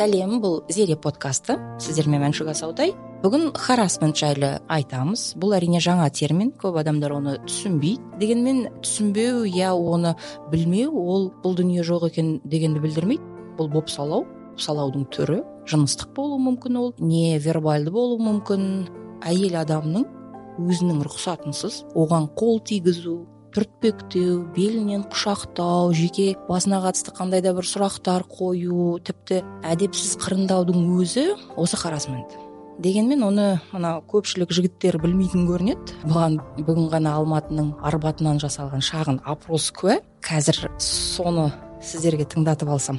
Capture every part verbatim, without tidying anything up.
Сәлем, бұл Зере подкасты. Сіздермен Мәншүк Асаутай. Бүгін харассмент жайлы айтамыз. Бұл әрине жаңа термин, көп адамдар оны түсінбейді. Дегенмен түсінбеу я оны білмеу, ол бұл дүние жоқ екен дегенді білдірмейді. Бұл бопсалау, бопсалаудың түрі, жыныстық болуы мүмкін, ол не вербалды болуы мүмкін. Әйел адамның өзінің рұқсатынсыз оған қол тигізу, түртпектеу, белінен құшақтау, жеке басына қатысты қандай да бір сұрақтар қою, тіпті әдепсіз қырындаудың өзі осы харассмент. Дегенмен оны мына көпшілік жігіттер білмейтін көрінеді. Бұған бүгін ғана Алматының Арбатынан жасалған шағын опрос куә. Қазір соны сіздерге тыңдатып алсам.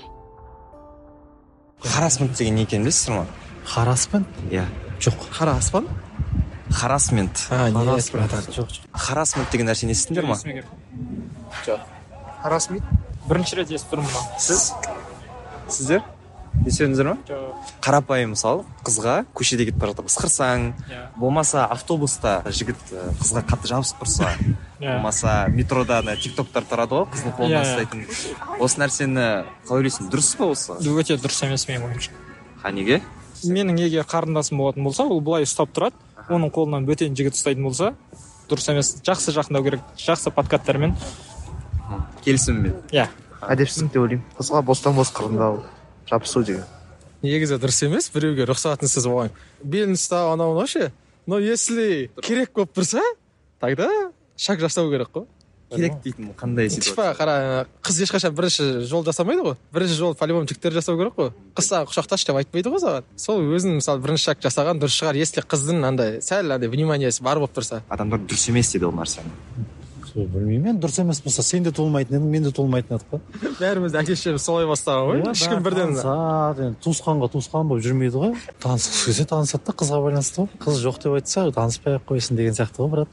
Харассмент деген не екенін білесіздер ма? Харассмент? Иә. Жоқ. Хараспан? Харассмент. А, не жоқ, жоқ. Харассмент деген нәрсені естідіңдер ма? Жоқ. Харассмент? Бірінші рет естіп тұрмын ба? Сіз? Сіздер? Естідіңіздер ма? Жоқ. Қарапайым мысалы, қызға көшеде кетіп бара жатып ысқырсаң, болмаса автобуста жігіт қызға қатты жабысып тұрса, болмаса метрода тиктоктар тарады ғой, қыздың қолына ұстайтын. Осы нәрсені қалай ойлайсың, дұрыс па осы? Өте дұрыс емес менің ойымша. Ха, неге? Менің егер қарындасым болатын болса, ол былай ұстап тұрады, оның қолынан бөтен жігіт ұстайтын болса, дұрыс емес. Жақсы жақындау керек, жақсы подкаттармен. Келісіммен. Иә. Әдепсіздік деп ойлаймын. Қызға бостан бос қырындау, жабысу деген. Негізі дұрыс емес, біреуге рұқсатынсыз оған белін ұстау анау мынау ше. Но если керек болып тұрса, тогда шаг жасау керек қой. Керек дейтін қандай ситуация? Типа қара, қыз ешқашан бірінші жол жасамайды ғой. Бірінші жол по-любому жігіттер жасау керек қой. Қыз саған құшақташы деп айтпайды ғой саған. Сол өзінің мысалы бірінші шаг жасаған дұрыс шығар, если қыздың андай сәл андай вниманиесі бар болып тұрса. Адамдар дұрыс емес дейді ол нәрсені. Білмеймін, дұрыс емес болса, сен де толмайтын едің, мен де толмайтын едік қой. Бәріміз әке-шешеміз солай бастаған ғой. Ешкім бірден туысқанға туысқан болып жүрмейді ғой. Танысқысы келсе танысады да, қызға байланысты ғой. Қыз жоқ деп айтса, таныспай-ақ қойсын деген сияқты ғой, брат.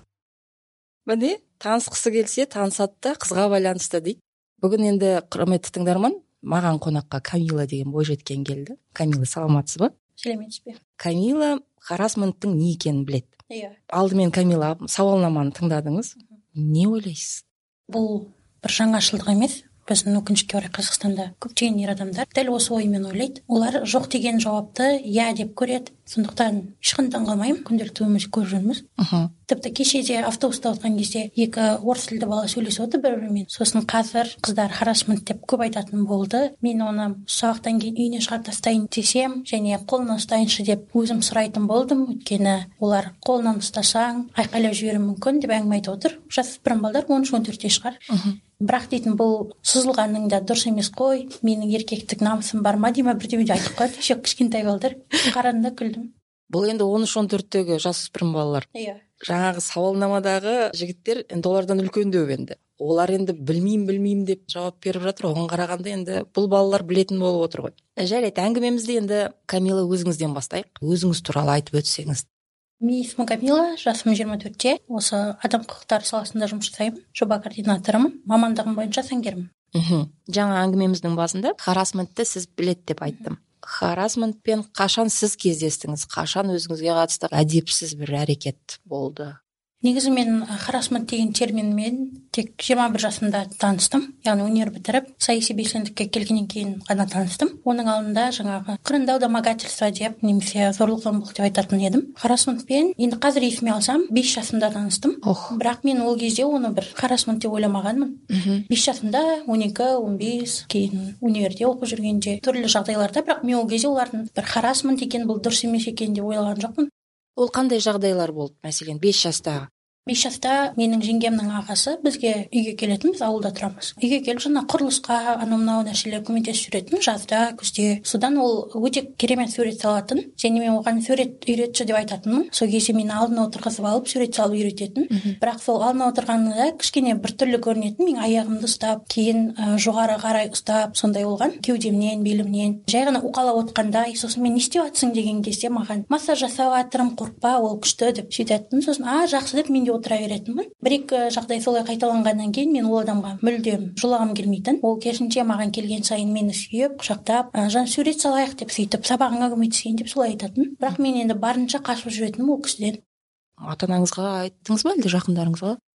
Міне, танысқысы келсе танысады да, қызға байланысты дейді. Бүгін енді құрметті тыңдарман, маған қонаққа Камила деген бойжеткен келді. Камила, саламатсыз ба? Сәлеметсіз бе? Камила харассменттің не екенін біледі. Иә. Алдымен Камила сауалнаманы тыңдадыңыз. Не ойлайсыз? Бұл бір жаңашылдық емес. Біздің өкінішке орай Қазақстанда көптеген ер адамдар дәл осы оймен ойлайды. Олар жоқ деген жауапты иә деп көреді. Сондықтан ешқандай таңғалмаймын, күнделікті өмірде көріп жүрміз. Тіпті кеше де автобуста отырған кезде екі орыс тілді бала сөйлесіп отыр бір-бірімен. Сосын қазір қыздар харассмент деп көп айтатын болды. Мен оны сабақтан кейін үйіне шығарып тастайын десем, және қолынан ұстайыншы деп өзім сұрайтын болдым. Өйткені олар қолынан ұстасаң айқайлап жіберуі мүмкін деп әңгіме айтып отыр. Жасөспірім балалар он үш он төртте шығар. Бірақ дейтін бұл сызылғанның да дұрыс емес қой, менің еркектік намысым бар ма дейма бірдеме айтып қойды. Еще кішкентай балдар. Қарадым да күлдім. Бұл енді он үш он төрттегі жасөспірім балалар. Иә. Жаңағы сауалнамадағы жігіттер енді олардан үлкендеу енді. Олар енді білмеймін білмеймін деп жауап беріп жатыр. Оған қарағанда енді бұл балалар білетін болып отыр ғой. Жарайды, әңгімемізді енді Камила өзіңізден бастайық. Өзіңіз туралы айтып өтсеңіз. Менің есімім Камила, жасым жиырма төртте. Осы адам құқықтары саласында жұмыс жасаймын. Жоба координаторымын. Мамандығым бойынша заңгермін. Мхм. Жаңа әңгімеміздің басында харассментті сіз біледі деп айттым. Харассментпен қашан сіз кездестіңіз? Қашан өзіңізге қатысты әдепсіз бір әрекет болды? Негізі мен харассмент деген терминмен тек жиырма бір жасымда таныстым. Яғни универ бітіріп, саяси белсенділікке келгеннен кейін ғана таныстым. Оның алдында жаңағы қырындау, домогательство деп, немесе зорлық зомбылық деп айтатын едім. Харассментпен енді қазір есіме алсам, бес жасымда таныстым. Ох. Бірақ мен ол кезде оны бір харассмент деп ойламағанмын. бес жасымда, он екі он бес, кейін универде оқып жүргенде түрлі жағдайларда, бірақ мен ол кезде олардың бір харассмент екен, бұл дұрыс емес екен деп ойлаған жоқпын. Ол қандай жағдайлар болды? Мәселен, бес жастағы. бес жаста менің жеңгемнің ағасы бізге үйге келетін, біз ауылда тұрамыз. Үйге келіп жаңа құрылысқа анау мынау нәрселер көмектесіп жүретін, жазда, күзде. Содан ол өте керемет сурет салатын, және мен оған сурет үйретші деп айтатынмын. Сол кезде мені алдына отырғызып алып сурет салып үйрететін. Бірақ сол алдына отырғанында кішкене біртүрлі көрінетін, мен аяғымды ұстап, кейін ә, жоғары қарай ұстап, сондай болған, кеудемнен, белімнен. Жай ғана уқалап отқандай, сосын мен не істеп жатсың деген кезде маған массаж жасап жатырмын, қорықпа, ол күшті деп сөйтетін. Сосын а жақсы деп мен отыра беретінмін. Бір-екі жағдай солай қайталанғаннан кейін мен ол адамға мүлдем жылағым келмейтін. Ол керісінше маған келген сайын мені сүйіп, құшақтап, жан сурет салайық деп сөйтіп, сабағыңа көмектесейін деп солай айтатын. Бірақ мен енді барынша қашып жүретінмін ол кісіден. Ата-анаңызға айттыңыз ба әлде жақындарыңызға?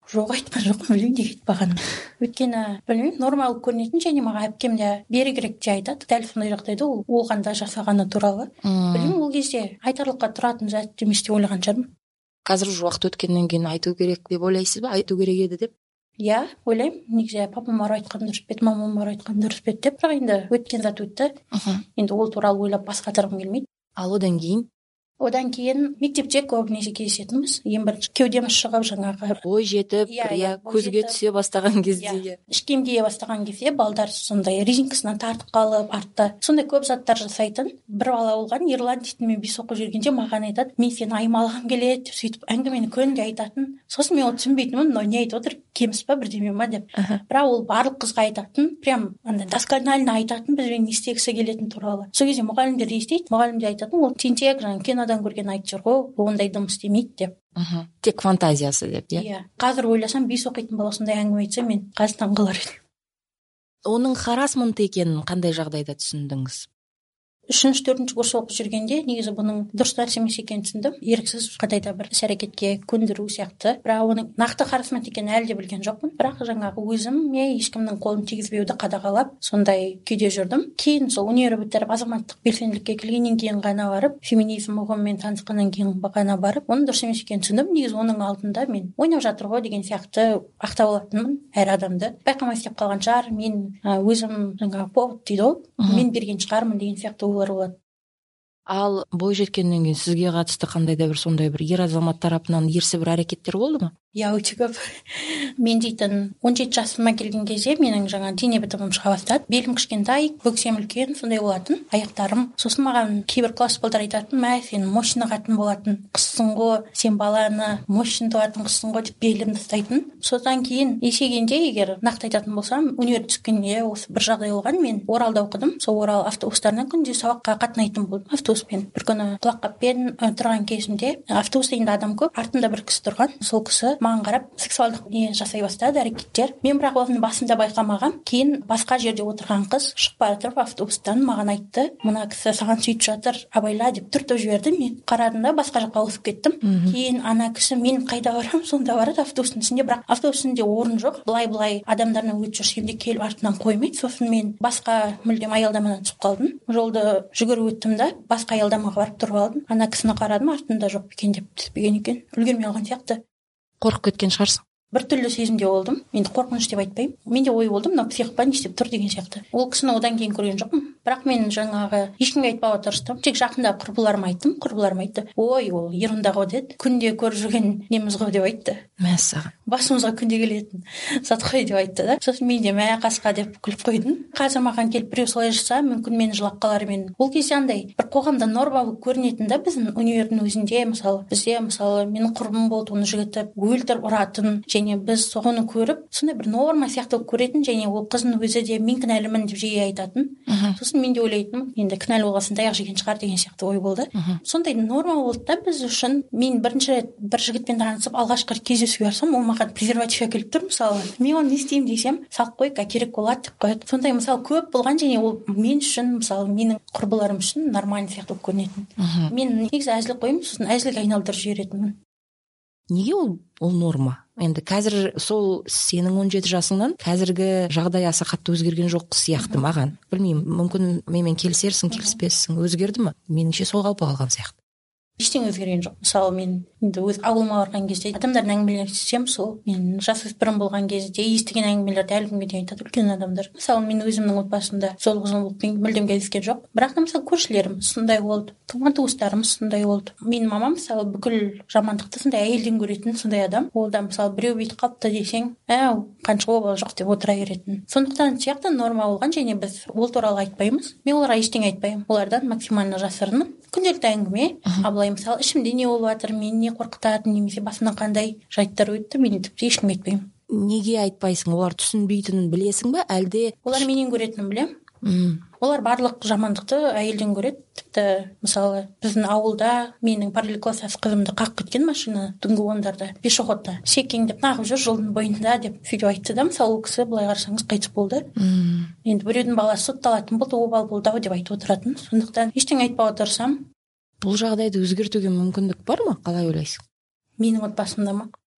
жоқ, айтқан жоқпын, білмеймін неге айтпағанын. Өйткені білмеймін, нормал көрінетін, және маған әпкем де берігірек те айтады дәл сондай жағдайда ол оған да жасағаны туралы. Білмеймін, ол кезде айтарлыққа тұратын зат емес деп ойлаған шығармын. Қазір уже уақыт өткеннен кейін айту керек деп ойлайсыз ба? Айту керек еді деп? Иә, ойлаймын. Негізі папам бар айтқан дұрыс па еді, мамам бар айтқан дұрыс па еді деп, бірақ енді өткен зат өтті. Енді ол туралы ойлап бас қатырғым келмейді. Ал одан кейін? Одан кейін мектепте көбінесе кездесетінбіз. Ең бірінші кеудеміз шығып жаңағы ой жетіп, иә, көзге түсе бастаған кезде. Ішкем кие бастаған кезде балдар сондай резинкасынан тартып қалып, артта сондай көп заттар жасайтын. Бір бала болған, Ерлан дейтін, мен бес оқып жүргенде маған айтады, мен сені аймалағым келеді деп, сөйтіп әңгімені күнде айтатын. Сосын мен оны түсінбейтінмін, мынау не айтып отыр, кеміс па бірдеме ма деп. Бірақ ол барлық қызға айтатын, прям андай досконально айтатын, бізбен не істегісі келетін туралы. Сол кезде мұғалімдер естиді, мұғалім де айтатын, ол тентек, жаңағы кинодан көрген айтып жүр ғой, ондай дым істемейді деп. Тек фантазиясы деп, иә. Иә. Қазір ойласам, бес оқитын бала сондай әңгіме айтса, мен қазір таңғалар едім. Оның харассмент екенін қандай жағдайда түсіндіңіз? Үшінші, төртінші курс оқып жүргенде негізі бұның дұрыс нәрсе емес екенін түсіндім. Еріксіз қандайда бір іс-әрекетке көндіру сияқты. Бірақ оның нақты харассмент екенін әлі де білген жоқпын. Бірақ жаңағы өзім мен ешкімнің қолын тигізбеуді қадағалап, сондай күйде жүрдім. Кейін сол универ бітіріп азаматтық белсенділікке келгеннен кейін ғана барып, феминизм ұғымымен танысқаннан кейін ғана барып, оның дұрыс емес екенін түсіндім. Негізі оның алдында мен ойнап жатыр ғой деген сияқты ақтап алатынмын әр адамды. Байқамай істеп қалған шығар, мен өзім жаңағы повод дейді ғой, мен берген шығармын деген сияқты ойлар болады. Ал бой жеткеннен кейін сізге қатысты қандай да бір сондай бір ер азамат тарапынан ерсі бір әрекеттер болды ма? Иә, өте көп. Мен дейтін он жеті жасыма келген кезде менің жаңа дене бітімім шыға бастады. Белім кішкентай, бөксем үлкен, сондай болатын, аяқтарым. Сосын маған кейбір класс балдар айтатын, мә, сен мощный қатын болатын, қыссың ғой, сен баланы мощный туатын қыссың ғой деп белімді ұстайтын. Содан кейін есейгенде, егер нақты айтатын болсам, универ түскенде осы бір жағдай болған. Мен Оралда оқыдым. Сол Орал автобустарына күнде сабаққа қатынайтын болдым автобуспен. Бір күні құлаққаппен тұрған кезімде автобуста енді адам көп, артында бір кісі тұрған. Сол кісі маған қарап сексуалдық не жасай бастады, әрекеттер. Мен бірақ оның басында байқамағам. Кейін басқа жерде отырған қыз шығып бара жатып автобустан маған айтты, мына кісі саған сөйтіп жатыр, абайла деп түртіп жіберді. Мен қарадым да басқа жаққа ауысып кеттім. Кейін ана кісі мен қайда барам, сонда барады автобустың ішінде, бірақ автобустың ішінде орын жоқ. Былай-былай адамдармен өтіп жүрсем де келіп артынан қоймайды. Сосын мен басқа мүлдем аялдамадан түсіп қалдым. Жолды жүгіріп өттім да басқа аялдамаға барып тұрып алдым. Ана кісіні қарадым, артында жоқ екен деп түспеген екен. Үлгермей алған сияқты. Қорқып кеткен шығарсың? Бір түрлі сезімде болдым. Енді қорқыныш деп айтпаймын. Менде ой болды, мынау псих па, не істеп тұр деген сияқты. Ол кісіні одан кейін көрген жоқпын. Бірақ мен жаңағы ешкімге айтпауға тырыстым. Тек жақында құрбыларыма айттым. Құрбыларым айтты, ой, ол ерунда ғой деді. Күнде көріп жүрген неміз ғой деп айтты. Мәссаған. Басымызға күнде келетін зат қой деп айтты да. Сосын мен де мә қасқа деп күліп қойдым. Қазір маған келіп біреу солай жасаса, мүмкін мен жылап қалар едім. Ол кезде андай бір қоғамда норма болып көрінетін да біздің универдің өзінде, мысалы, бізде мысалы менің құрбым болды, оны жігіті өлтіріп ұратын, және біз соны көріп, сондай бір норма сияқты көретін, және ол қыздың өзі де мен кінәлімін деп жиі айтатын. Сосын мен де ойлайтынмын, енді кінәлі болғасын таяқ жеген шығар деген сияқты ой болды. Сондай норма болды да біз үшін. Мен бірінші рет бір жігітпен танысып, алғашқы кездесуге барсам, ол маған презерватив әкеліп тұр, мысалы. Мен оны не істеймін десем, салып қой, керек болады деп қояды. Сондай мысалы көп болған, және ол мен үшін, мысалы, менің құрбыларым үшін нормальный сияқты болып көрінетін. Мен негізі әзіл қойым, сосын әзілге айналдырып жіберетінмін. Неге ол ол норма? Енді қазір сол сенің он жеті жасыңнан қазіргі жағдай аса қатты өзгерген жоқ сияқты маған. Білмеймін, мүмкін менімен келісерсің, келіспессің, өзгерді ме? Меніңше сол қалпы қалған сияқты. Ештеңе өзгерген жоқ. Мысалы, мен енді өз ауылыма барған кезде адамдардың әңгімелерін естісем, сол мен жасөспірім болған кезде естіген әңгімелерді әлі күнге дейін айтады үлкен адамдар. Мысалы, мен өзімнің отбасымда зорлық-зомбылықпен мүлдем кездескен жоқ. Бірақ та мысалы көршілерім сондай болды, туған-туыстарым сондай болды. Менің мамам мысалы бүкіл жамандықты сондай әйелден көретін сондай адам. Ол да мысалы біреу бүйтіп қалыпты десең, әу, қанша обалы жоқ деп отыра беретін. Сондықтан сияқты норма болған, және біз ол туралы айтпаймыз. Мен оларға ештеңе айтпаймын. Олардан максимально жасырынып, күнделікті әңгіме, абылай мысалы ішімде не болып жатыр, мен не қорқытады, немесе басымнан қандай жайттар өтті, мен тіпті ешкімге айтпаймын. Неге айтпайсың? Олар түсінбейтінін білесің бе, әлде? Олар менен көретінін білем. Олар барлық жамандықты әйелден көреді. Тіпті мысалы біздің ауылда менің параллель класстас қызымды қағып кеткен машина түнгі ондарда пешеходта секеңдеп нағып жүр жолдың бойында деп сөйтіп айтты да, мысалы ол кісі былай қарасаңыз қайтыс болды. Енді біреудің баласы сотталатын болды, обал болды ау деп айтып отыратын. Сондықтан ештеңе айтпауға тырысамын. Бұл жағдайды өзгертуге мүмкіндік бар ма? Қалай ойлайсың? Менің отбасымда ма?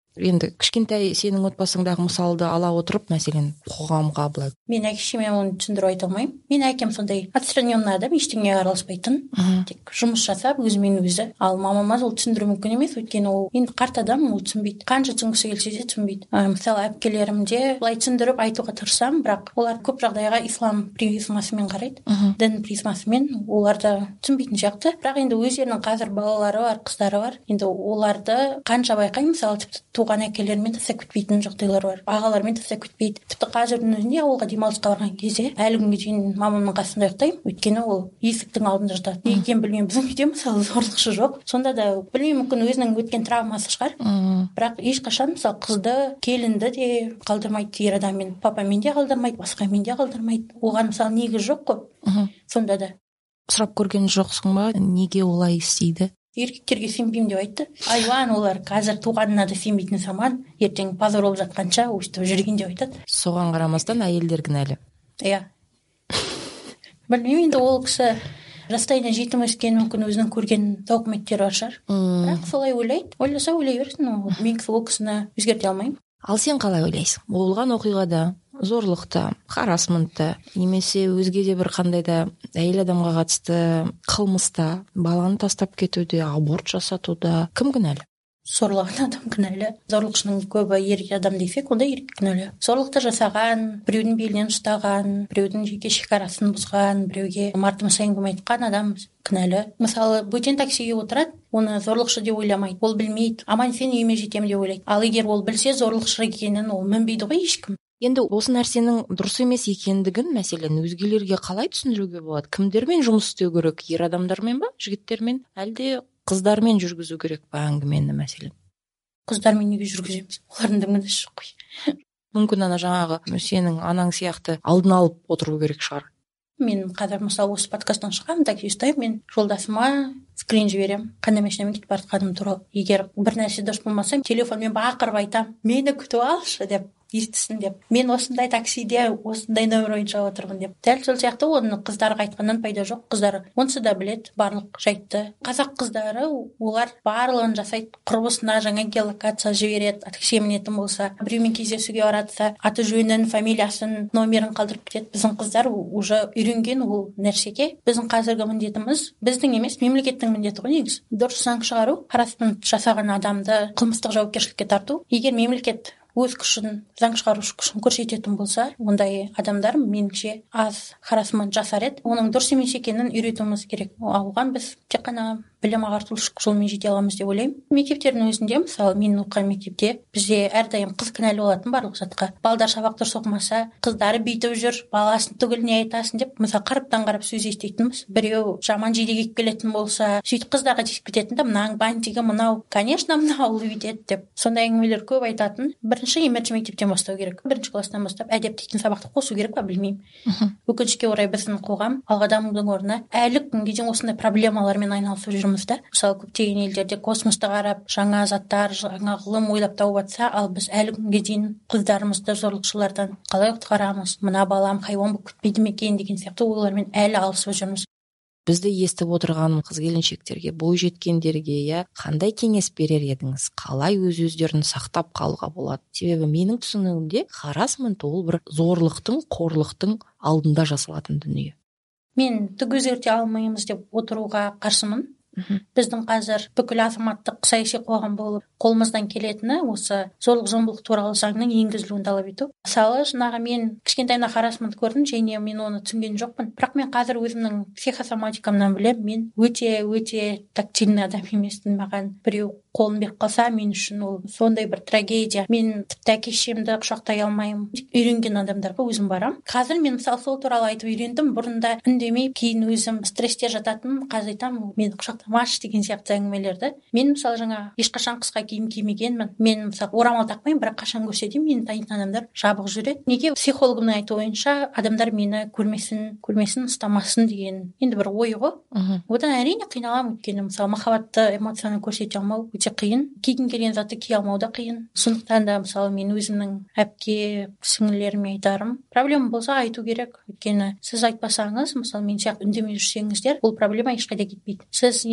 енді кішкентай сенің отбасыңдағы мысалды ала отырып, мәселен қоғамға былай. Мен әке-шеме оны түсіндіріп айта алмаймын. Мен әкем сондай отстраненный адам, ештеңеге араласпайтын, тек жұмыс жасап өзімен өзі. Ал мамама ол түсіндіру мүмкін емес, өйткені ол енді қарт адам, ол түсінбейді. Қанша түсінгісі келсе де түсінбейді. Мысалы әпкелерімде былай түсіндіріп айтуға тырысамын, бірақ олар көп жағдайға ислам призмасымен қарайды, дін призмасымен, олар да түсінбейтін сияқты. Бірақ енді өздерінің қазір балалары бар, қыздары бар. Енді оларды қанша байқаймын, мысалы тіпті туған әкелермен тастап кетпейтін жағдайлар бар, ағалармен тастап кетпейді. Тіпті қазірдің өзінде ауылға демалысқа барған кезде әлі күнге дейін мамамның қасында ұйықтаймын, өйткені ол есіктің алдында жатады. Неге екенін білмеймін, біздің үйде мысалы зорлықшы жоқ. Сонда да білмеймін, мүмкін өзінің өткен травмасы шығар. Бірақ ешқашан мысалы қызды, келінді де қалдырмайды ер адаммен, папамен де қалдырмайды, басқамен де қалдырмайды. Оған мысалы негіз жоқ қой. Сонда да сұрап көрген жоқсың ба, неге олай істейді? Еркектерге сенбеймін деп айтты. Айуан, олар қазір туғанына да сенбейтін заман, ертең позор болып жатқанша өстіп жүрген деп айтады. Соған қарамастан әйелдер кінәлі. Иә. Білмеймін, енді ол кісі жастайынан жетім өскен, мүмкін өзінің көрген тауқыметтері бар шығар. Бірақ солай ойлайды. Ойласа ойлай берсін, мен ол кісіні өзгерте алмаймын. Ал сен қалай ойлайсың? Болған оқиғада, зорлықты, харассментті, немесе өзге де бір қандай да әйел адамға қатысты қылмыста, баланы тастап кетуде, аборт жасатуда кім кінәлі? Зорлаған адам кінәлі. Зорлықшының көбі ер адам десек, онда еркек кінәлі. Зорлықты жасаған, біреудің белінен ұстаған, біреудің жеке шекарасын бұзған, біреуге мардым сайын айтқан адам кінәлі. Мысалы, бөтен таксиге отырады, оны зорлықшы деп ойламайды. Ол білмейді. Аман сен үйіме жетемін деп ойлайды. Ал егер ол білсе зорлықшы екенін, ол мінбейді ғой ешкім. Енді осы нәрсенің дұрыс емес екендігін, мәселен, өзгелерге қалай түсіндіруге болады? Кімдермен жұмыс істеу керек? Ер адамдармен ба, жігіттермен, әлде қыздармен жүргізу керек па әңгімені, мәселен? Қыздармен неге жүргіземіз? Олардың да міндеті жоқ қой. Мүмкін ана жаңағы сенің анаң сияқты алдын алып отыру керек шығар. Мен қазір мысалы осы подкасттан шығамын, такси ұстаймын, мен жолдасыма скрин жіберемін, қандай машинамен кетіп бара жатқаным туралы. Егер бір нәрсе дұрыс болмаса, телефонмен бақырып айтамын, мені күтіп алшы деп, естісін деп. Мен осындай таксиде осындай нөмір бойынша отырмын деп. Дәл сол сияқты оны қыздарға айтқаннан пайда жоқ. Қыздар онсы да білет, барлық жайтты. Қазақ қыздары олар барлығын жасайды. Құрбысына жаңа геолокация жібереді, такси мінетін болса, біреумен кездесуге баратса, аты жөнін, фамилиясын, номерін қалдырып кетеді. Біздің қыздар уже үйренген ол нәрсеге. Біздің қазіргі міндетіміз біздің емес, мемлекеттің міндеті ғой негізі. Дұрыс заң шығару, харассмент жасаған адамды қылмыстық жауапкершілікке тарту. Егер мемлекет өз күшін, заң шығарушы күшін көрсететін болса, ондай адамдар меніңше аз харассмент жасар еді. Оның дұрыс емес екенін үйретуіміз керек. Оған біз тек қана білім ағартушылық жолмен жете аламыз деп ойлаймын. Мектептердің өзінде, мысалы, мен оқыған мектепте бізде әрдайым қыз кінәлі болатын барлық затқа. Балдар сабақ дұрыс оқымаса, қыздары бүйтіп жүр, баласын түгіл не айтасың деп, мысалы, қараптан қарап сөз еститінбіз. Біреу жаман жидек келетін болса, сөйтіп қыздарға тиісіп кететін да, мынаң бантигі мынау, конечно, мынау бүйтеді деп. Сондай әңгімелер көп айтатын. Бірінші емерші мектептен бастау керек. Бірінші класстан бастап әдеп дейтін сабақты қосу керек па, білмеймін. Өкінішке орай біздің қоғам алға дамудың орнына әлі күнге дейін осындай проблемалармен айналысып жүрміз да. Мысалы, көптеген елдерде космосты қарап, жаңа заттар, жаңа ғылым ойлап тауып жатса, ал біз әлі күнге дейін қыздарымызды зорлықшылардан қалай құтқарамыз? Мына балам хайуан болып күтпейді ме екен деген сияқты ойлармен әлі алысып жүрміз. Бізді естіп отырған қыз-келіншектерге, бой жеткендерге, я қандай кеңес берер едіңіз? Қалай өз-өздерін сақтап қалуға болады? Себебі менің түсінігімде харассмент ол бір зорлықтың, қорлықтың алдында жасалатын дүние. Мен түк өзгерте алмаймыз деп отыруға қарсымын. Біздің қазір бүкіл азаматтық саяси қоғам болып қолымыздан келетіні осы зорлық зомбылық туралы заңның енгізілуін талап ету. Мысалы, жаңағы мен кішкентайда харассмент көрдім, және мен оны түсінген жоқпын. Бірақ мен қазір өзімнің психосоматикамнан білемін, мен өте өте тактильный адам емеспін. Маған біреу қолын беріп қалса, мен үшін ол сондай бір трагедия. Мен тіпті әке-шешемді құшақтай алмаймын. Үйренген адамдарға өзім барам. Қазір мен мысалы сол туралы айтып үйрендім. Бұрында үндемей, кейін өзім стрессте жататын, қазір айтамын, мені құшақтамашы деген сияқты әңгімелерді. Мен мысалы жаңа ешқашан қысқа киім кимегенмін. Мен мысалы орамал тақпаймын, бірақ қашан көрсе де мені танитын адамдар жабық жүреді. Неге? Психологымның айтуы бойынша адамдар мені көрмесін, көрмесін, ұстамасын деген енді бір ой ғой. Одан әрине қиналамын, өйткені мысалы махаббатты, эмоцияны көрсете алмау өте қиын. Кигім келген затты кие алмау да қиын. Сондықтан да мысалы мен өзімнің әпке, сіңлілеріме айтарым, проблема болса айту керек. Өйткені сіз айтпасаңыз, мысалы мен сияқты үндемей жүрсеңіздер, бұл проблема ешқайда кетпейді. Сіз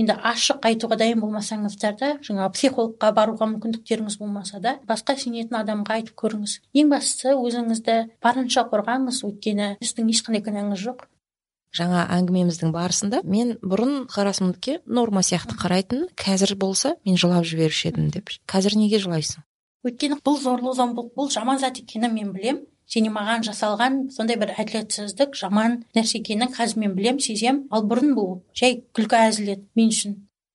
енді ашық айтуға дайын болмасаңыздар да, жаңағы психологқа баруға мүмкіндіктеріңіз болмаса да, басқа сенетін адамға айтып көріңіз. Ең бастысы өзіңізді барынша қорғаңыз, өйткені сіздің ешқандай кінәңіз жоқ. Жаңа әңгімеміздің барысында мен бұрын харасментке норма сияқты қарайтын, қазір болса мен жылап жіберуші едім деп. Қазір неге жылайсың? Өйткені бұл зорлық зомбылық, бұл жаман зат екенін мен білем. Және маған жасалған сондай бір әділетсіздік, жаман нәрсе екенін қазір мен білем, сезем. Ал бұрын бұл жай күлкі әзіл еді мен үшін.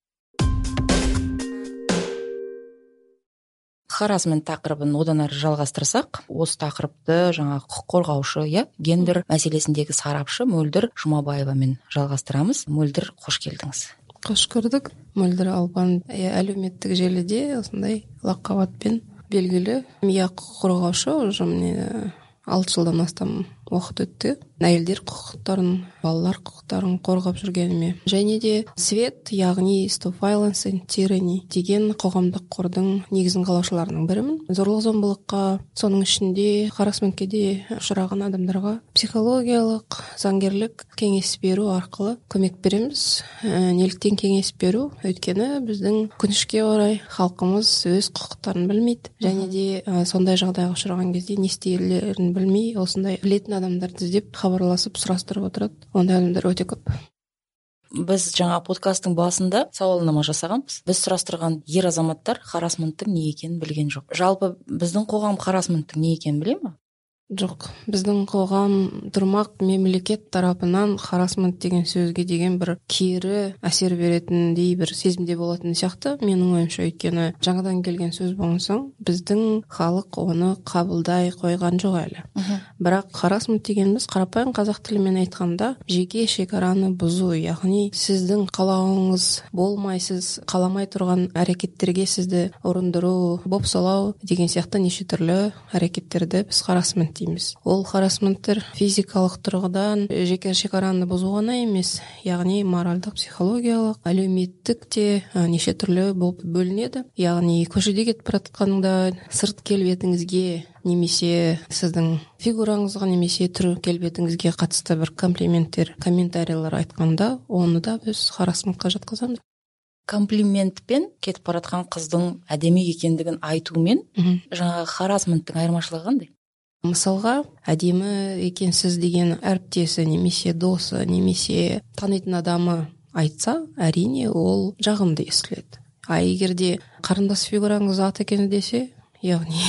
Харасмент тақырыбын одан ары жалғастырсақ, осы тақырыпты жаңа құқық қорғаушы, я, гендер мәселесіндегі сарапшы Мөлдір Жұмабаевамен жалғастырамыз. Мөлдір, қош келдіңіз. Қош көрдік. Мөлдір Албан әлеуметтік желіде осындай лақап-атпен белгілі. Я құқық қорғаушы, уже міне алты жылдан астам уақыт өтті. Әйелдер құқықтарын, балалар құқықтарын қорғап жүргеніме. Және де свет, яғни Stop Violence and Tyranny деген қоғамдық қордың негізін қалаушыларының бірімін. Зорлық зомбылыққа, соның ішінде харасментке де ұшыраған адамдарға психологиялық, заңгерлік кеңес беру арқылы көмек береміз. Ә, неліктен кеңес беру? Өйткені біздің күнішке орай халқымыз өз құқықтарын білмейді. Және де ә, сондай жағдайға ұшыраған кезде не істейлерін білмей, осындай білетін адамдарды іздеп хабарласып сұрастырып отырады. Ондай адамдар өте көп. Біз жаңа подкасттың басында сауалнама жасағанбыз. Біз сұрастырған ер азаматтар харасменттің не екенін білген жоқ. Жалпы біздің қоғам харасменттің не екенін біле ме? Жоқ, біздің қоғам тұрмақ мемлекет тарапынан харасмент деген сөзге деген бір кері әсер беретіндей бір сезімде болатын сияқты. Менің ойымша, өйткені жаңадан келген сөз болмасаң, біздің халық оны қабылдай қойған жоқ әлі. Бірақ харасмент дегеніміз қарапайым қазақ тілімен айтқанда жеке шекараны бұзу, яғни сіздің қалауыңыз болмай, сіз қаламай тұрған әрекеттерге сізді ұрындыру, бопсалау деген сияқты неше түрлі әрекеттерді біз харасмент дейміз. Ол харасменттер физикалық тұрғыдан жеке шекараны бұзу ғана емес, яғни моральдық, психологиялық, әлеуметтік те неше түрлі болып бөлінеді. Яғни көшеде кетіп бара жатқанда сырт келбетіңізге немесе сіздің фигураңызға немесе түр келбетіңізге қатысты бір комплименттер, комментарийлер айтқанда, оны да біз харасментқа жатқызамыз. Комплиментпен кетіп бара жатқан қыздың әдемі екендігін айтумен жаңағы харасменттің айырмашылығы қандай? Мысалға, әдемі екенсіз деген әріптесі немесе досы немесе танитын адамы айтса, әрине ол жағымды естіледі. А егер де қарындас фигураңыз ат екен десе, яғни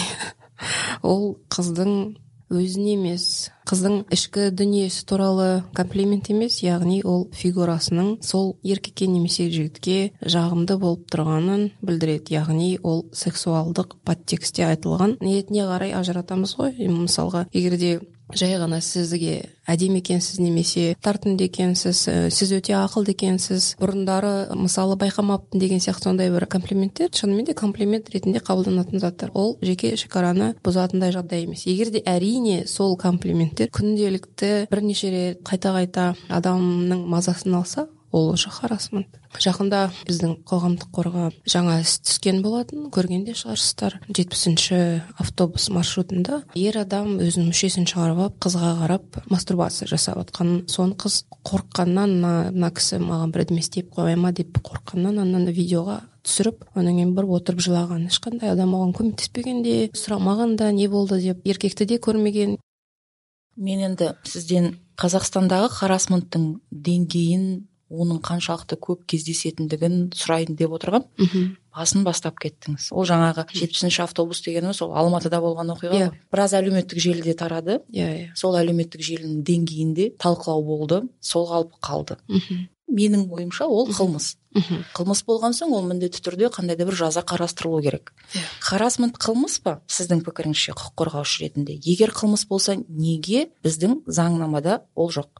ол қыздың өзіне емес, қыздың ішкі дүниесі туралы комплимент емес, яғни ол фигурасының сол еркекке немесе жігітке жағымды болып тұрғанын білдіреді. Яғни ол сексуалдық подтексте айтылған ниетіне қарай ажыратамыз ғой. Мысалға, егер де жай ғана сізге әдемі екенсіз немесе тартымды екенсіз, сіз өте ақылды екенсіз, бұрындары мысалы байқамаппын деген сияқты сондай бір комплименттер, шынымен де комплимент ретінде қабылданатын заттар. Ол жеке шекараны бұзатындай жағдай емес. Егер де әрине сол комплименттер күнделікті бірнеше рет қайта-қайта адамның мазасын алса, ол уже харасмент. Жақында біздің қоғамдық қорға жаңа іс түскен болатын, көргенде шығарсыздар. жетпісінші автобус маршрутында ер адам өзінің мүшесін шығарып алып, қызға қарап мастурбация жасап отқан. Соны қыз қорыққаннан, мына кісі маған бірдеме істеп қоя ма деп қорыққаннан ананы видеоға түсіріп, онан кейін бір отырып жылаған. Ешқандай адам оған көмектеспегенде, сұрамаған да не болды деп, еркекті де көрмеген. Мен енді сізден Қазақстандағы харасменттің деңгейін, оның қаншалықты көп кездесетіндігін сұрайын деп отырған. Басын бастап кеттіңіз. Ол жаңағы жетпісінші автобус дегеніміз ол Алматыда болған оқиға. Yeah. Біраз әлеуметтік желіде тарады. Yeah, yeah. Сол әлеуметтік желінің деңгейінде талқылау болды, сол қалып қалды. Менің ойымша ол қылмыс. Қылмыс болған соң ол міндетті түрде қандай да бір жаза қарастырылу керек. Харасмент қылмыс па, сіздің пікіріңізше, құқық қорғаушы ретінде? Егер қылмыс болса, неге біздің заңнамада ол жоқ?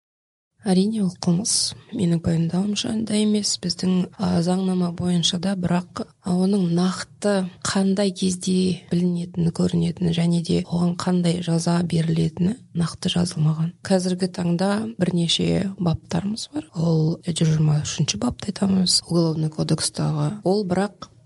Әрине ол қылмыс. Менің пайымдауымша да емес, біздің заңнама бойынша да, бірақ оның нақты қандай кезде білінетіні, көрінетіні және де оған қандай жаза берілетіні нақты жазылмаған. Қазіргі таңда бірнеше баптарымыз бар. Ол жүз жиырма үшінші бапты айтамыз, Уголовный кодекстағы. Ол бірақ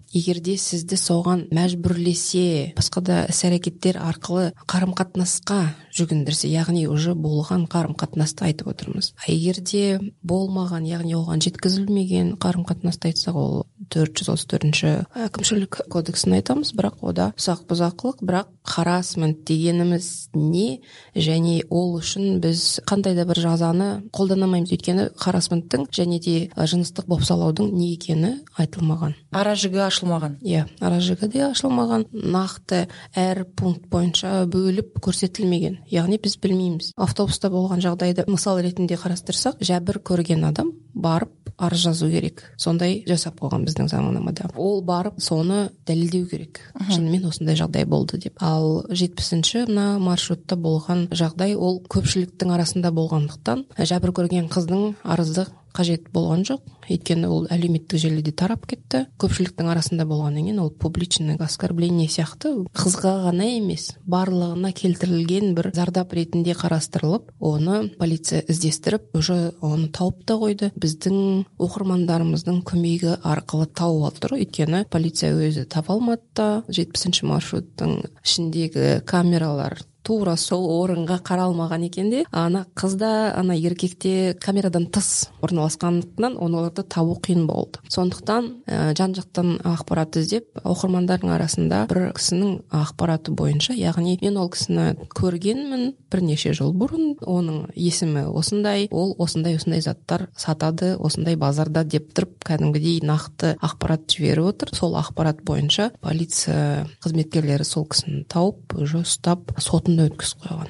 егерде сізді соған мәжбүрлесе, басқа да іс-әрекеттер арқылы қарым-қатынасқа жүгіндірсе, яғни уже болған қарым-қатынасты айтып отырмыз. Егерде болмаған, яғни оған жеткізілмеген қарым-қатынасты айтсақ, ол төрт жүз отыз төртінші әкімшілік кодексін айтамыз, бірақ ода ұсақ бұзақылық, бірақ харасмент дегеніміз не, және ол үшін біз қандай да бір жазаны қолданамаймыз, өйткені харасменттің және де жыныстық бопсалаудың не екені айтылмаған. Ара жігі ашылмаған. Иә, ара жігі де ашылмаған, нақты әр пункт бойынша бөліп көрсетілмеген. Яғни біз білмейміз. Автобуста болған жағдайды мысал ретінде қарастырсақ, жәбір көрген адам барып арыз жазу керек. Сондай жасап қойған біздің заңнамада. Ол барып соны дәлелдеу керек. Шынымен осындай жағдай болды деп. Ал жетпісінші мына маршрутта болған жағдай ол көпшіліктің арасында болғандықтан жәбір көрген қыздың арызы қажет болған жоқ, өйткені ол әлеуметтік желіде тарап кетті. Көпшіліктің арасында болғаннан кейін ол публичный оскорбление сияқты қызға ғана емес, барлығына келтірілген бір зардап ретінде қарастырылып, оны полиция іздестіріп, уже оны тауып та қойды. Біздің оқырмандарымыздың көмегі арқылы тауып отыр, өйткені полиция өзі таба алмады да. жетпісінші маршруттың ішіндегі камералар тура сол орынға қаралмаған екен де, ана қызда, ана еркекте камерадан тыс орналасқандықтан оларды табу қиын болды. Сондықтан ә, жан-жақтан ақпарат іздеп, оқырмандардың арасында бір кісінің ақпараты бойынша, яғни мен ол кісіні көргенмін бірнеше жыл бұрын, оның есімі осындай, ол осындай осындай заттар сатады, осындай базарда деп тұрып, кәдімгідей нақты ақпарат жіберіп отыр. Сол ақпарат бойынша полиция қызметкерлері сол кісіні тауып, уже ұстап, сотын өткізіп қойған.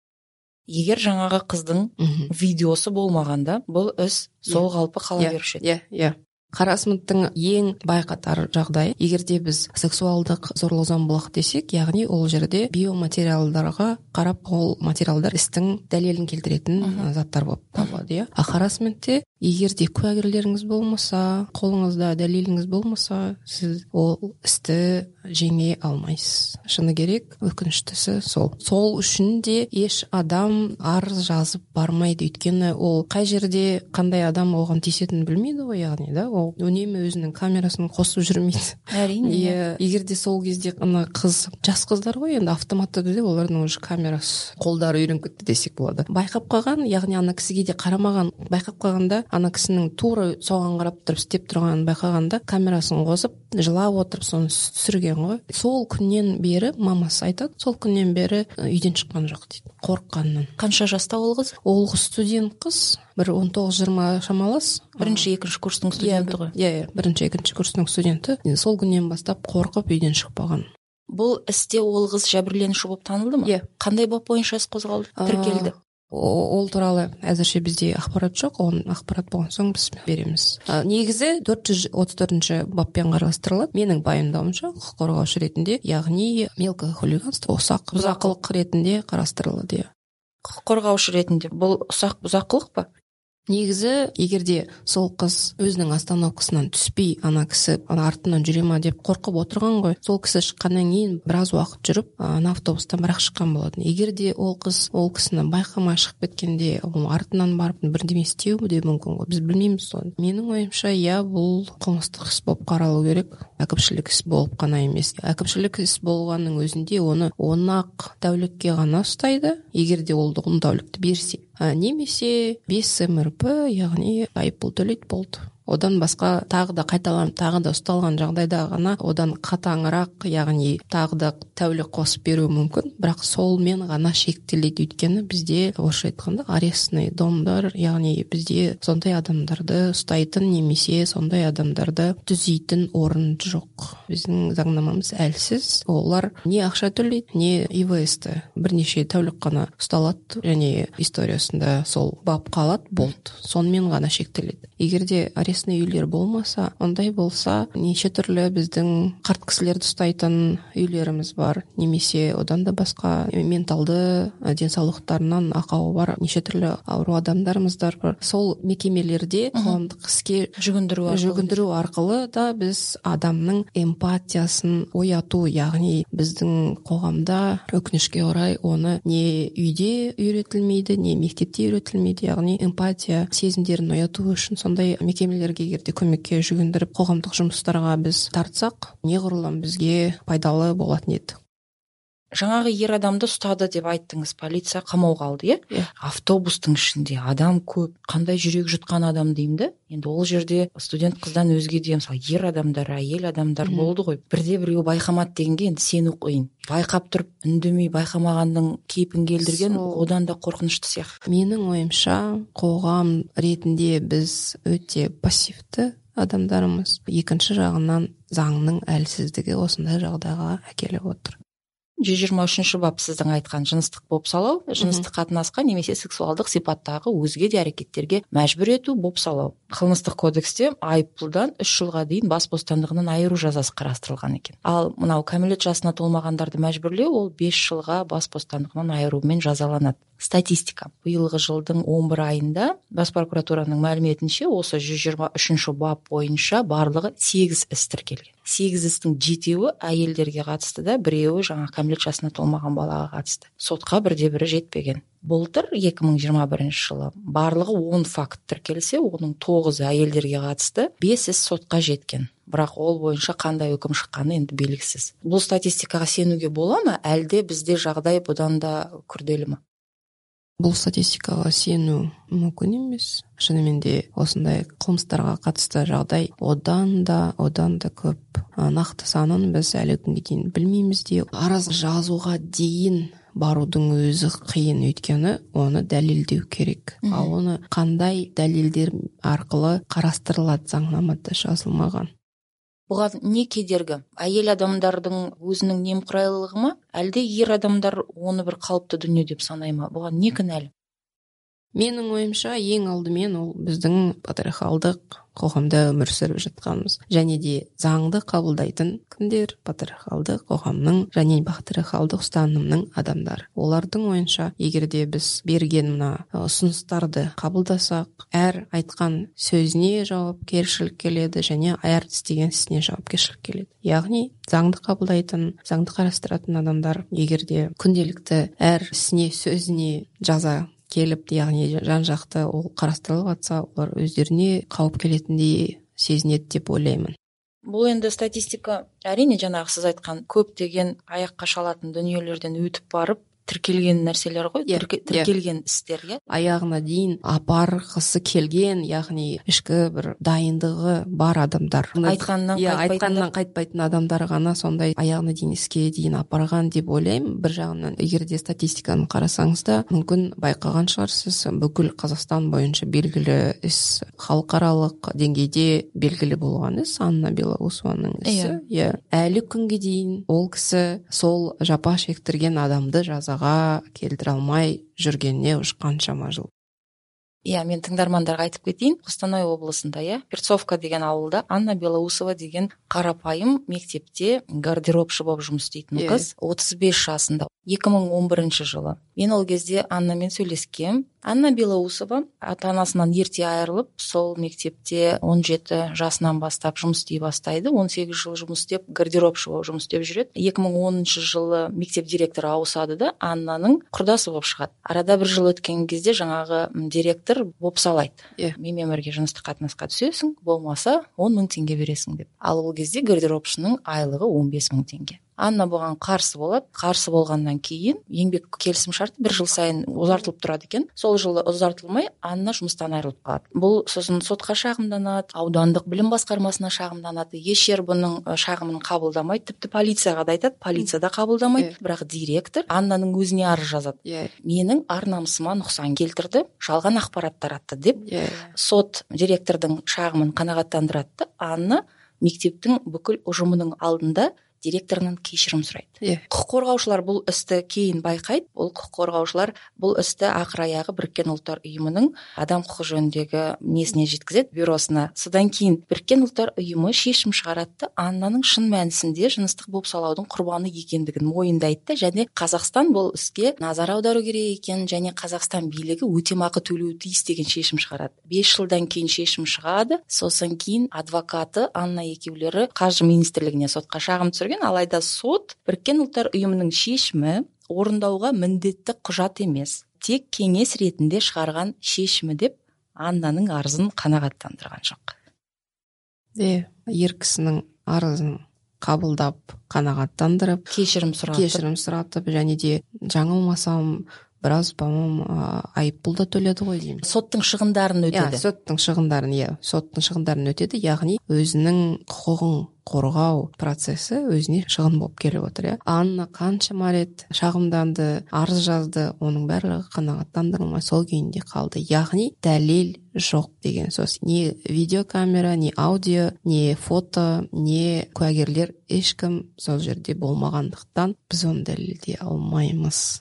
Егер жаңағы қыздың видеосы болмағанда, бұл іс сол қалпы қала беруші еді. Иә, иә. Харасменттің ең байқатар жағдайы, егерде біз сексуалдық зорлық-зомбылық десек, яғни ол жерде биоматериалдарға қарап, ол материалдар істің дәлелін келтіретін заттар болып табылады, иә. А харасментте егерде куәгерлеріңіз болмаса, қолыңызда дәлеліңіз болмаса, сіз ол істі жеңе алмайсыз. Шыны керек, өкініштісі сол. Сол үшін де еш адам арыз жазып бармайды, өйткені ол қай жерде қандай адам оған тиісетінін білмейді ғой, яғни да, ол үнемі өзінің камерасын қосып жүрмейді. Әрине. Егерде сол кезде ана қыз, жас қыздар ғой, енді автоматты түрде олардың уже камерасы, қолдары үйреніп кетті десек болады. Байқап қалған, яғни ана кісіге де қарамаған, байқап қалғанда, ана кісінің тура соған қарап тұрып істеп тұрғанын байқағанда, камерасын қосып, жылап отырып соны түсірген ғой. Сол күннен бері мамасы айтады, сол күннен бері үйден шыққан жоқ дейді, қорыққаннан. Қанша жаста ол қыз? Ол қыз студент қыз, бір он тоғыз жиырма шамалас. Бірінші, екінші курстың студенті ғой. Иә, иә, бірінші, екінші курстың студенті. Сол күннен бастап қорқып үйден шықпаған. Бұл істе ол қыз жәбірленуші болып танылды ма? Иә. Қандай бап бойынша іс қозғалды, тіркелді? Ол туралы әзірше бізде ақпарат жоқ, оның ақпарат болған соң біз береміз. Негізі төрт жүз отыз төртінші баппен қарастырылады. Менің пайымдауымша, құқық қорғаушы ретінде, яғни мелкое хулиганство, ұсақ бұзақылық ретінде қарастырылады. Құқық қорғаушы ретінде бұл ұсақ бұзақылық па? Негізі, егерде сол қыз өзінің остановкасынан түспей, ана кісі ана артынан жүре ма деп қорқып отырған ғой. Сол кісі шыққаннан кейін біраз уақыт жүріп, ана автобустан бірақ шыққан болатын. Егерде ол қыз ол кісіні байқамай шығып кеткенде, ол артынан барып бірдеме істеу де мүмкін ғой. Біз білмейміз соны. Менің ойымша, иә, бұл қылмыстық іс болып қаралу керек. Әкімшілік іс болып қана емес. Әкімшілік іс болғанның өзінде оны он ақ тәулікке ғана ұстайды. Егерде ол он тәулікті берсе, немесе бес эм эр пэ, яғни айыппұл төлейді болды. Одан басқа тағы да қайталанып, тағы да ұсталған жағдайда ғана одан қатаңырақ, яғни тағы да тәулік қосып беру мүмкін, бірақ солмен ғана шектеледі, өйткені бізде орысша айтқанда арестный домдар, яғни бізде сондай адамдарды ұстайтын немесе сондай адамдарды түзейтін орын жоқ. Біздің заңнамамыз әлсіз. Олар не ақша төлейді, не и вэ эс-ті бірнеше тәулік қана ұсталады, және историясында сол бап қалады, болды. Сонымен ғана шектеледі. Егерде арестный үйлер болмаса, ондай болса, неше түрлі біздің қарт кісілерді ұстайтын үйлеріміз бар, немесе одан да басқа менталды денсаулықтарынан ақауы бар неше түрлі ауру адамдарымыздар бар. Сол мекемелерде қоғамдық іске жүгіндіру арқылы. жүгіндіру арқылы да біз адамның эмпатиясын ояту, яғни біздің қоғамда өкінішке орай оны не үйде үйретілмейді, не мектепте үйретілмейді, яғни эмпатия сезімдерін ояту үшін сондай мекемелер кісілерге егерде көмекке жүгіндіріп қоғамдық жұмыстарға біз тартсақ, неғұрлым бізге пайдалы болатын еді. Жаңағы ер адамды ұстады деп айттыңыз, полиция қамауға алды, иә? Иә. Автобустың ішінде адам көп, қандай жүрек жұтқан адам деймді. Енді ол жерде студент қыздан өзге де, мысалы, ер адамдар, әйел адамдар болды ғой. Бірде біреу байқамады дегенге енді сену қиын. Байқап тұрып, үндемей байқамағанның кейпін келдірген одан да қорқынышты сияқты. Менің ойымша, қоғам ретінде біз өте пассивті адамдарымыз. Екінші жағынан заңның әлсіздігі осындай жағдайға әкеліп отыр. жүз жиырма үшінші бап сіздің айтқан жыныстық бопсалау, жыныстық қатынасқа немесе сексуалдық сипаттағы өзге де әрекеттерге мәжбүр ету бопсалау. Қылмыстық кодексте айыппұлдан үш жылға дейін бас бостандығынан айыру жазасы қарастырылған екен. Ал мынау кәмелет жасына толмағандарды мәжбүрлеу ол бес жылға бас бостандығынан айырумен жазаланады. Статистика. Биылғы жылдың он бір айында бас прокуратураның мәліметінше осы жүз жиырма үшінші бап бойынша барлығы сегіз іс тіркелген. сегіз істің жетеуі әйелдерге қатысты да, біреуі жаңа кәмелет жасына толмаған балаға қатысты. Сотқа бірде бірі жетпеген. Былтыр екі мың жиырма бірінші жылы барлығы он факт тіркелсе, оның тоғызы әйелдерге қатысты, бес іс сотқа жеткен. Бірақ ол бойынша қандай үкім шыққаны енді белгісіз. Бұл статистикаға сенуге бола ма, әлде бізде жағдай бұдан да күрделі ме? Бұл статистикаға сену мүмкін емес. Шынымен де осындай қылмыстарға қатысты жағдай одан да, одан да көп. Нақты санын біз әлі күнге дейін білмейміз де. Арыз жазуға дейін барудың өзі қиын, өйткені оны дәлелдеу керек. Ал оны қандай дәлелдер арқылы қарастырылады, заңнамада жазылмаған. Бұған не кедергі? Әйел адамдардың өзінің немқұрайлылығы ма? Әлде ер адамдар оны бір қалыпты дүние деп санай ма? Бұған не кінәлі? Менің ойымша, ең алдымен ол біздің патриархалдық қоғамда өмір сүріп жатқанымыз. Және де заңды қабылдайтын кімдер? Патриархалдық қоғамның және патриархалдық ұстанымның адамдары. Олардың ойынша, егер де біз берген мына ұсыныстарды қабылдасақ, әр айтқан сөзіне жауапкершілік келеді және әр істеген ісіне жауапкершілік келеді. Яғни заңды қабылдайтын, заңды қарастыратын адамдар егер де күнделікті әр ісіне, сөзіне жаза келіп, яғни жан-жақты ол қарастырылып жатса, олар өздеріне қауіп келетіндей сезінеді деп ойлаймын. Бұл енді статистика, әрине жаңағы сіз айтқан көптеген аяққа шалатын дүниелерден өтіп барып тіркелген нәрселер ғой, yeah, тіркелген yeah. істер, иә. Аяғына дейін апарғысы келген, яғни ішкі бір дайындығы бар адамдар. Айтқаннан yeah, қайтпайтын, айтқаннан қайтпайтын адамдар ғана сондай аяғына дейін іске дейін апарған деп ойлаймын. Бір жағынан, егер де статистиканы қарасаңыз да, мүмкін байқаған шығарсыз, бүкіл Қазақстан бойынша белгілі іс, халықаралық деңгейде белгілі болған іс, Анна Белоусованың ісі. Yeah. Әлі күнге дейін ол кісі сол жапа шектірген адамды жаза келтіре алмай жүргеніне уж қаншама жыл. Иә, мен тыңдармандарға айтып кетейін. Қостанай облысында, иә, Перцовка деген ауылда Анна Белоусова деген қарапайым мектепте гардеробшы болып жұмыс істейтін yeah. қыз, отыз бес жасында. екі мың он бірінші жылы. Мен ол кезде Аннамен сөйлескем. Анна Белоусова ата-анасынан ерте айырылып, сол мектепте он жеті жасынан бастап жұмыс істей бастайды. он сегіз жыл жұмыс істеп, гардеробшы болып жұмыс істеп жүреді. екі мың оныншы жылы мектеп директоры ауысады да, Аннаның құрдасы болып шығады. Арада бір жыл өткен кезде жаңағы директор бопсалайды. Yeah. Менімен бірге жыныстық қатынасқа түсесің, болмаса он мың теңге бересің деп. Ал ол кезде гардеробшының айлығы он бес мың теңге. Анна бұған қарсы болады. Қарсы болғаннан кейін еңбек келісім шарты бір жыл сайын ұзартылып тұрады екен. Сол жылы ұзартылмай Анна жұмыстан айырылып қалады. Бұл сосын сотқа шағымданады, аудандық білім басқармасына шағымданады. Еш жер бұның шағымын қабылдамайды, тіпті полицияға да айтады, полиция да қабылдамайды. Yeah. Бірақ директор Аннаның өзіне арыз жазады. Yeah. Менің ар-намысыма нұқсан келтірді, жалған ақпарат таратты деп. Yeah. Сот директордың шағымын қанағаттандырады. Анна мектептің бүкіл ұжымының алдында директорынан кешірім сұрайды. Yeah. Құқық қорғаушылар бұл істі кейін байқайды. Ол құқық қорғаушылар бұл істі ақыр аяғы Біріккен ұлттар ұйымының адам құқы жөніндегі несіне жеткізеді, бюросына. Содан кейін Біріккен ұлттар ұйымы шешім шығарады. Аннаның шын мәнісінде жыныстық бопсалаудың құрбаны екендігін мойындайды және Қазақстан бұл іске назар аудару керек екен және Қазақстан билігі өтемақы төлеуі тиіс деген шешім шығарады. бес жылдан кейін шешім шығады. Сосын кейін адвокаты Анна екеулері қаржы министрлігіне сотқа шағым түсірген. Алайда сот Біріккен ұлттар ұйымының шешімі орындауға міндетті құжат емес, тек кеңес ретінде шығарған шешімі деп Аннаның арызын қанағаттандырған жоқ. е ер кісінің арызын қабылдап қанағаттандырып кешірім сұратып кешірім сұратып және де жаңылмасам біраз по-моему айыппұл да төледі ғой деймін. соттың шығындарын өтеді. Иә, соттың шығындарын, иә, соттың шығындарын өтеді, яғни өзінің құқығын қорғау процесі өзіне шығын болып келіп отыр. Иә. Анна қаншама рет шағымданды, арыз жазды, оның барлығы қанағаттандырылмай сол күйінде қалды. Яғни дәлел жоқ деген сөз. Не видеокамера, не аудио, не фото, не куәгерлер ешкім сол жерде болмағандықтан біз оны дәлелдей алмаймыз.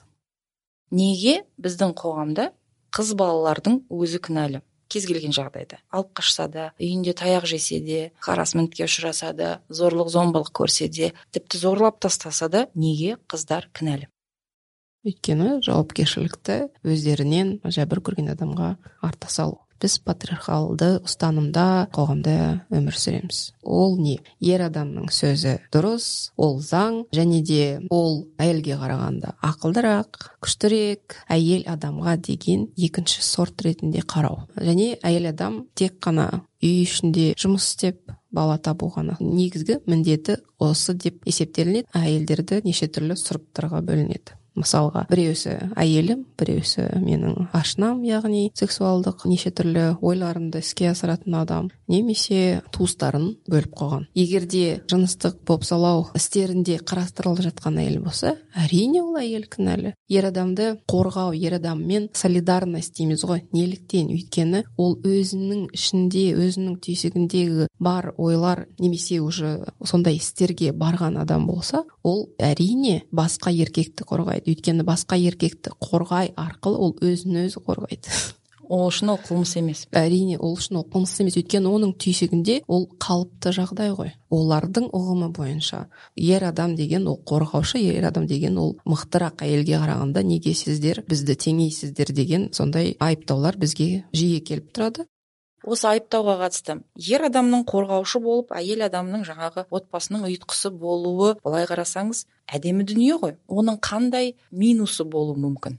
Неге біздің қоғамда қыз балалардың өзі кінәлі? Кез келген жағдайда алып қашса да, үйінде таяқ жесе де, харассментке ұшыраса да, зорлық зомбылық көрсе де, тіпті зорлап тастаса да, неге қыздар кінәлі? Өйткені жауапкершілікті өздерінен жәбір көрген адамға арта салу. Біз патриархалды ұстанымда қоғамда өмір сүреміз. Ол не? Ер адамның сөзі дұрыс, ол заң, және де ол әйелге қарағанда ақылдырақ, күштірек, әйел адамға деген екінші сорт ретінде қарау. Және әйел адам тек қана үй ішінде жұмыс істеп, бала табу ғана негізгі міндеті осы деп есептелінеді. Әйелдерді неше түрлі сұрыптарға бөлінеді. Мысалға, біреусі әйелім, біреусі менің ашынам, яғни сексуалдық неше түрлі ойларымды іске асыратын адам, немесе туыстарын бөліп қойған. Егерде жыныстық бопсалау істерінде қарастырылып жатқан әйел болса, әрине ол әйел кінәлі. Ер адамды қорғау, ер адаммен солидарность дейміз ғой. Неліктен? Өйткені ол өзінің ішінде, өзінің түйсігіндегі бар ойлар, немесе уже сондай істерге барған адам болса, ол әрине басқа еркекті қорғайды. Өйткені басқа еркекті қорғай арқылы ол өзін өзі қорғайды. Ол үшін ол қылмыс емес. Әрине, ол үшін ол қылмыс емес. Өйткені оның түйсігінде ол қалыпты жағдай ғой. Олардың ұғымы бойынша ер адам деген ол қорғаушы, ер адам деген ол мықтырақ әйелге қарағанда неге сіздер бізді теңейсіздер деген сондай айыптаулар бізге жиі келіп тұрады. Осы айыптауға қатысты ер адамның қорғаушы болып, әйел адамның жаңағы отбасының ұйытқысы болуы, былай қарасаңыз, әдемі дүние ғой. Оның қандай минусы болуы мүмкін?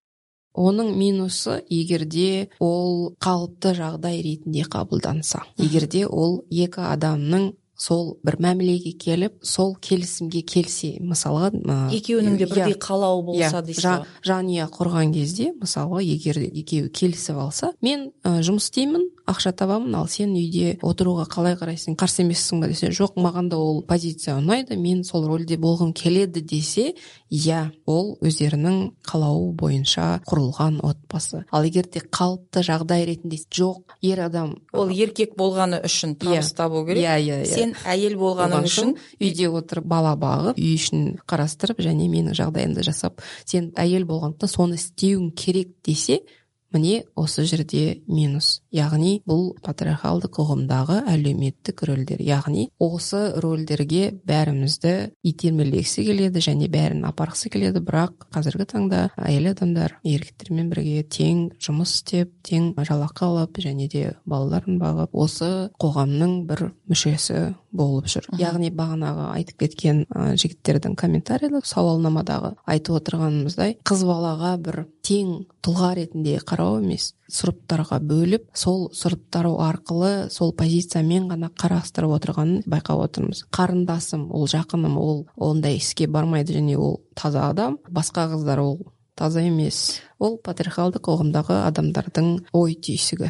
Оның минусы егерде ол қалыпты жағдай ретінде қабылданса. Егерде ол екі адамның сол бір мәмілеге келіп, сол келісімге келсе, мысалға, екеуінің де бірдей қалауы болса дейсіз. Жанұя құрған кезде, мысалға, егер екеуі келісіп алса, мен жұмыс істеймін, ақша табамын, ал сен үйде отыруға қалай қарайсың, қарсы емессің ба десе, жоқ, маған да ол позиция ұнайды, мен сол рөлде болғым келеді десе, иә, ол өздерінің қалауы бойынша құрылған отбасы. Ал егер де қалыпты жағдай ретінде жоқ, ер адам ол еркек болғаны үшін табыс табу керек. Иә, иә, иә. Сен әйел болғаның үшін үйде отырып бала бағып, үй ішін қарастырып, және менің жағдайымды жасап, сен әйел болғандықтан соны істеуің керек десе, міне осы жерде минус. Яғни бұл патриархалды қоғамдағы әлеуметтік рөлдер. Яғни осы рөлдерге бәрімізді итермелегісі келеді және бәрін апарғысы келеді, бірақ қазіргі таңда әйел адамдар еркектермен бірге тең жұмыс істеп, тең жалақы алып және де балаларын бағып, осы қоғамның бір мүшесі болып жүр. Яғни бағанағы айтып кеткен ә, жігіттердің комментарийлері сауалнамадағы айтып отырғанымыздай, қыз балаға бір тең тұлға ретінде қарау емес, сұрыптарға бөліп, сол сұрыптару арқылы сол позициямен ғана қарастырып отырғанын байқап отырмыз. Қарындасым, ол жақыным, ол ондай іске бармайды және ол таза адам, басқа қыздар ол таза емес. Ол патриархалды қоғамдағы адамдардың ой түйсігі.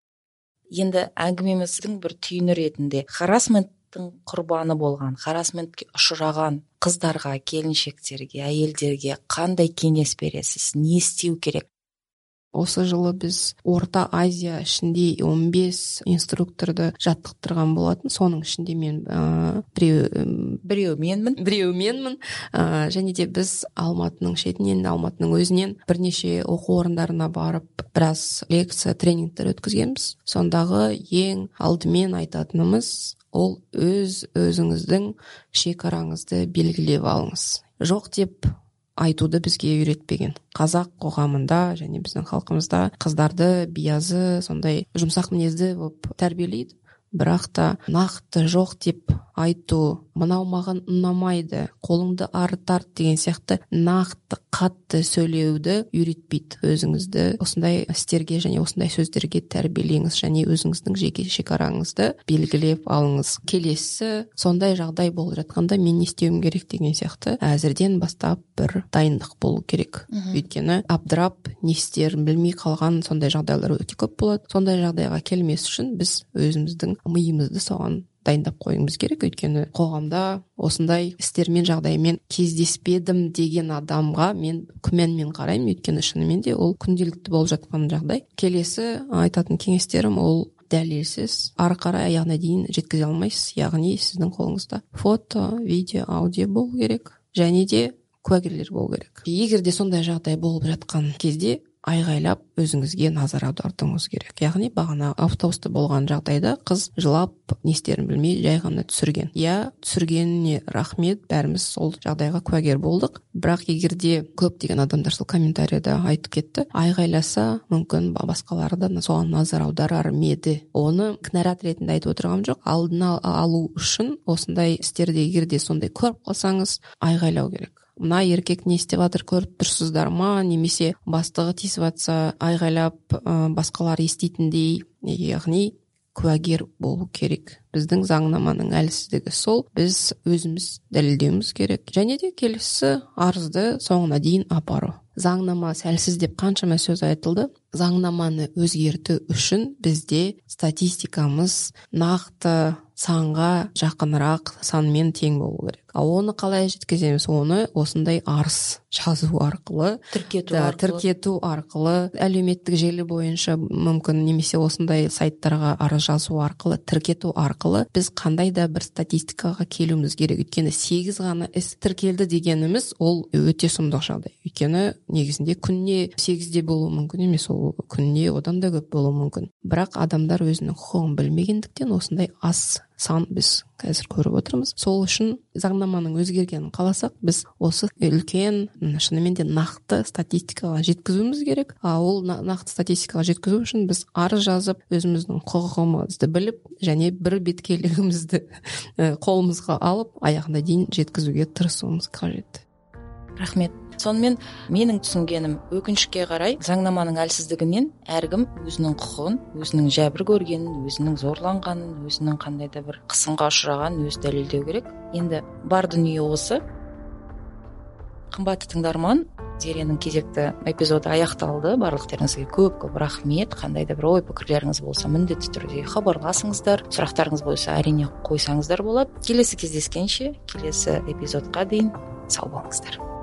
Енді әңгімеміздің бір түйіні ретінде харассменттің құрбаны болған, харассментке ұшыраған қыздарға, келіншектерге, әйелдерге қандай кеңес бересіз? Не істеу керек? Осы жылы біз Орта Азия ішінде он бес инструкторды жаттықтырған болатын. Соның ішінде мен ә, біреу біреу менмін, біреу менмін. Ә, және де біз Алматының шетінен, Алматының өзінен бірнеше оқу орындарына барып, біраз лекция, тренингтер өткізгенбіз. Сондағы ең алдымен айтатынымыз ол өз өзіңіздің шекараңызды белгілеп алыңыз. Жоқ деп айтуды бізге үйретпеген. Қазақ қоғамында және біздің халқымызда қыздарды биязы, сондай жұмсақ мінезді болып тәрбиелейді. Бірақ та нақты жоқ деп айту мынау маған ұнамайды, қолыңды ары тарт деген сияқты нақты қатты сөйлеуді үйретпейді. Өзіңізді осындай істерге және осындай сөздерге тәрбиелеңіз және өзіңіздің жеке шекараңызды белгілеп алыңыз. Келесі сондай жағдай болып жатқанда мен не істеуім керек деген сияқты әзірден бастап бір дайындық болу керек. Өйткені абдырап не істерін білмей қалған сондай жағдайлар өте көп болады. Сондай жағдайға келмес үшін біз өзіміздің миымызды соған дайындап қоюымыз керек. Өйткені қоғамда осындай істермен жағдаймен кездеспедім деген адамға мен күмәнмен қараймын. Өйткені шынымен де ол күнделікті болып жатқан жағдай. Келесі айтатын кеңестерім ол дәлелсіз ары қарай аяғына дейін жеткізе алмайсыз. Яғни сіздің қолыңызда фото, видео, аудио болу керек және де куәгерлер болу керек. Егер де сондай жағдай болып жатқан кезде айғайлап өзіңізге назар аудартуыңыз керек. Яғни бағана автобуста болған жағдайда қыз жылап не істерін білмей жай ғана түсірген. Иә, түсіргеніне рахмет, бәріміз сол жағдайға куәгер болдық. Бірақ егер де көптеген адамдар сол комментарийда айтып кетті, айғайласа мүмкін басқалары да соған назар аударар ма еді. Оны кінәрат ретінде айтып отырғаным жоқ. Алдына алу үшін осындай істерде егер де сондай көріп қалсаңыз, айғайлау керек. Мына еркек не істеп жатыр, көріп тұрсыздар ма, немесе бастығы тиісіп жатса айғайлап ә, басқалар еститіндей, яғни куәгер болу керек. Біздің заңнаманың әлсіздігі сол, біз өзіміз дәлелдеуіміз керек. Және де келесі арызды соңына дейін апару. Заңнама сәлсіз деп қаншама сөз айтылды. Заңнаманы өзгерту үшін бізде статистикамыз нақты санға жақынырақ санмен тең болу керек. А оны қалай жеткіземіз? Оны осындай арыз жазу арқылы, тіркету да, арқылы, тіркету арқылы, әлеуметтік желі бойынша мүмкін немесе осындай сайттарға арыз жазу арқылы, тіркету арқылы біз қандай да бір статистикаға келуіміз керек. Өйткені сегіз ғана іс тіркелді дегеніміз ол өте сұмдық жағдай. Өйткені негізінде күніне сегізде болуы мүмкін емес, ол күніне одан да көп болуы мүмкін. Бірақ адамдар өзінің құқығын білмегендіктен осындай аз сан біз қазір көріп отырмыз. Сол үшін заңнаманың өзгергенін қаласақ, біз осы үлкен, шынымен де нақты статистикаға жеткізуіміз керек. А ол нақты статистикаға жеткізу үшін біз арыз жазып, өзіміздің құқығымызды біліп, және бір беткейлігімізді қолымызға алып, аяғына дейін жеткізуге тырысуымыз қажет. Рахмет. Сонымен менің түсінгенім, өкінішке қарай заңнаманың әлсіздігінен әркім өзінің құқығын, өзінің жәбір көргенін, өзінің зорланғанын, өзінің қандай да бір қысымға ұшырағанын өзі дәлелдеу керек. Енді бар дүние осы. Қымбатты тыңдарман, Зеренің кезекті эпизоды аяқталды. Барлықтарыңызға көп-көп рахмет. Қандай да бір ой пікірлеріңіз болса, міндетті түрде хабарласыңыздар. Сұрақтарыңыз болса, әрине қойсаңыздар болады. Келесі кездескенше, келесі эпизодқа дейін сау болыңыздар.